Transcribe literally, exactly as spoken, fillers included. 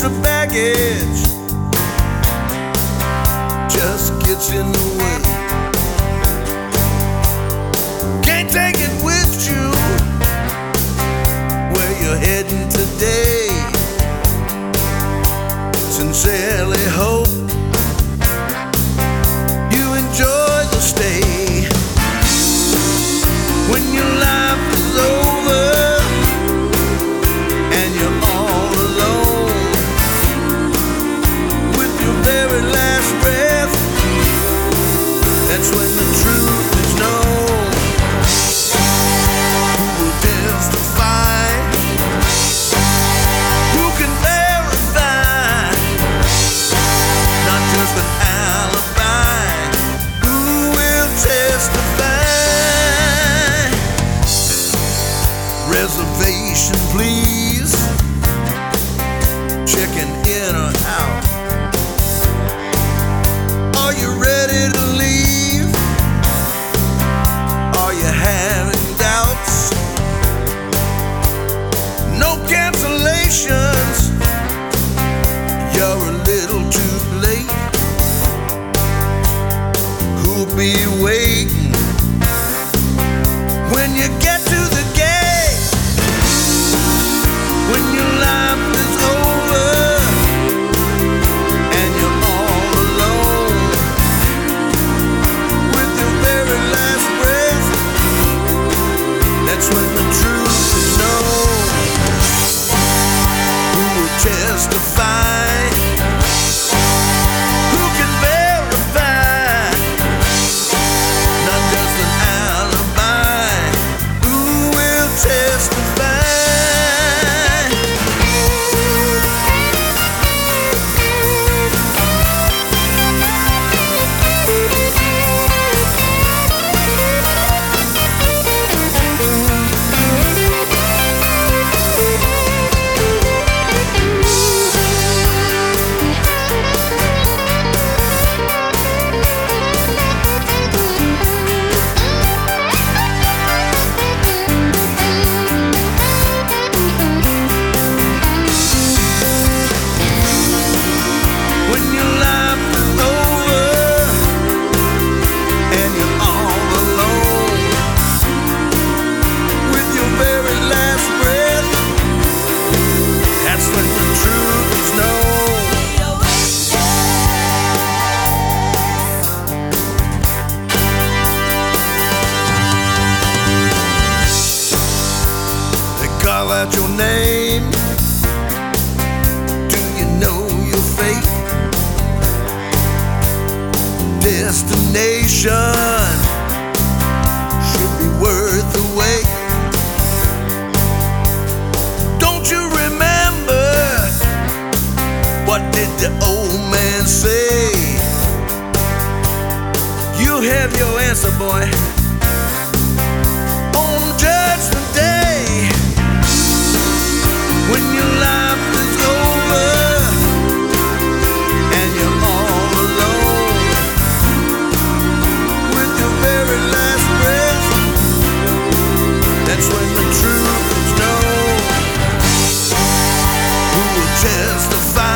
extra baggage just gets in the way. Can't take it with you where you're heading today. Sincerely hope you enjoy the stay. When your life is over and you're all alone with your very last breath, that's when the truth is known. Who will testify? Who can verify? Not just an alibi. Who will testify? Reservation, please. Checking in or out. Are you ready to leave? Are you having doubts? No cancellations. You're a little too late. Who'll be waiting when you get to the gate? When your life is over and you're all alone with your very last breath, that's when the truth is known. Who will testify? Who can verify? Not just an alibi. Who will testify? When your life is over and you're all alone with your very last breath, that's when the truth is known. They call out your name. Do you know your fate? Destination should be worth the wait. Don't you remember, what did the old man say? You have your answer, boy, on Judgment Day. When your life is over and you're all alone with your very last breath, that's when the truth is known. Who will testify?